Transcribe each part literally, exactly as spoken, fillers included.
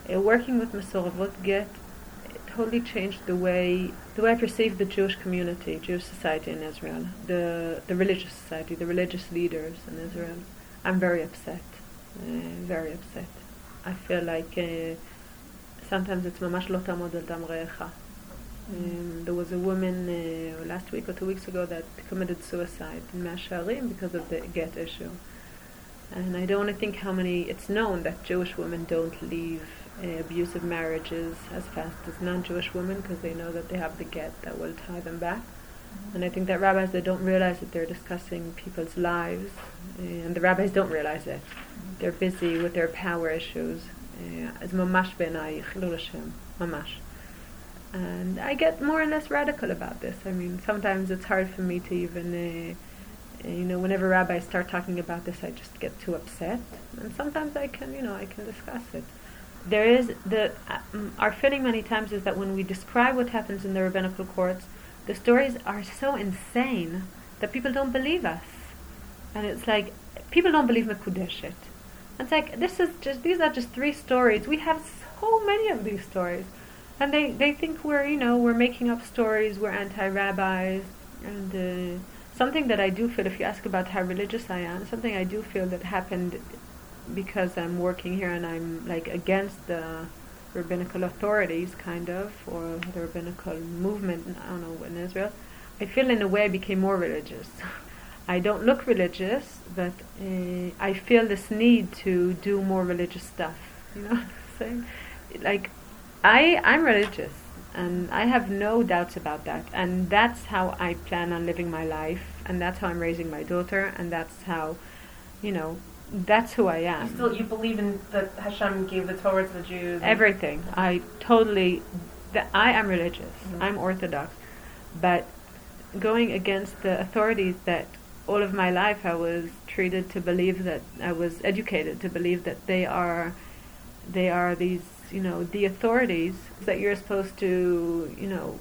uh, working with Mesorevot Get totally changed the way the way I perceive the Jewish community, Jewish society in Israel, the the religious society, the religious leaders in Israel. I'm very upset, uh, very upset. I feel like uh, sometimes it's mamash lo tamod al dam re'echa. Um, there was a woman uh, last week or two weeks ago that committed suicide in Mea Shearim because of the get issue. And I don't want to think how many, it's known that Jewish women don't leave uh, abusive marriages as fast as non-Jewish women because they know that they have the get that will tie them back. And I think that rabbis, they don't realize that they're discussing people's lives, uh, and the rabbis don't realize it. They're busy with their power issues. It's mamash b'enai, chilul Hashem, mamash. And I get more and less radical about this. I mean, sometimes it's hard for me to even, uh, you know, whenever rabbis start talking about this, I just get too upset. And sometimes I can, you know, I can discuss it. There is, the um, our feeling many times is that when we describe what happens in the rabbinical courts, the stories are so insane that people don't believe us. And it's like, people don't believe Mekudeshet. It's like, this is just, these are just three stories. We have so many of these stories. And they, they think we're, you know, we're making up stories, we're anti-rabbis. And uh, something that I do feel, if you ask about how religious I am, something I do feel that happened because I'm working here and I'm like against the rabbinical authorities, kind of, or the rabbinical movement, I don't know, in Israel. I feel in a way I became more religious. I don't look religious, but uh, I feel this need to do more religious stuff. You know what I'm saying? Like, I, I'm religious, and I have no doubts about that. And that's how I plan on living my life, and that's how I'm raising my daughter, and that's how, you know, that's who I am. You still, you believe in that Hashem gave the Torah to the Jews? Everything. I totally, the, I am religious. Mm-hmm. I'm Orthodox. But going against the authorities that all of my life I was treated to believe that, I was educated to believe that they are, they are these, you know, the authorities that you're supposed to, you know,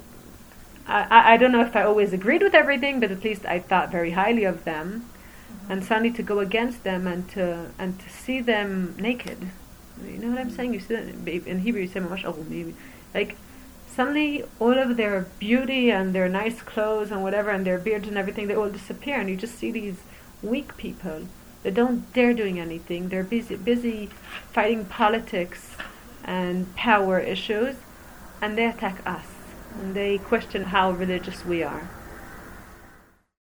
I, I don't know if I always agreed with everything, but at least I thought very highly of them. Mm-hmm. And suddenly to go against them and to and to see them naked, you know what I'm saying? You see that in Hebrew you say mamash arumim, like suddenly all of their beauty and their nice clothes and whatever and their beards and everything, they all disappear, and you just see these weak people that don't dare doing anything. They're busy busy fighting politics and power issues, and they attack us, and they question how religious we are.